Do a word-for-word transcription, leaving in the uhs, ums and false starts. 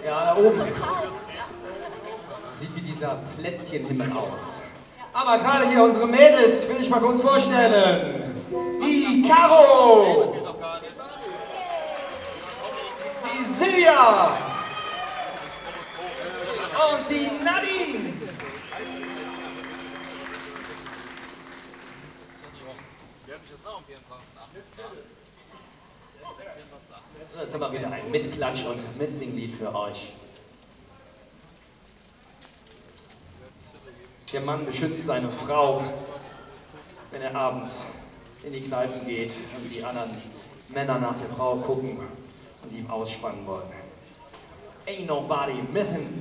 Ja, da oben. Sieht wie dieser Plätzchenhimmel aus. Aber gerade hier unsere Mädels will ich mal kurz vorstellen. Die Caro. Die Silja. Und die Nadine. So, jetzt haben wir wieder ein Mitklatsch- und Mitsinglied für euch. Der Mann beschützt seine Frau, wenn er abends in die Kneipen geht und die anderen Männer nach der Frau gucken und ihm ausspannen wollen. Ain't nobody missing.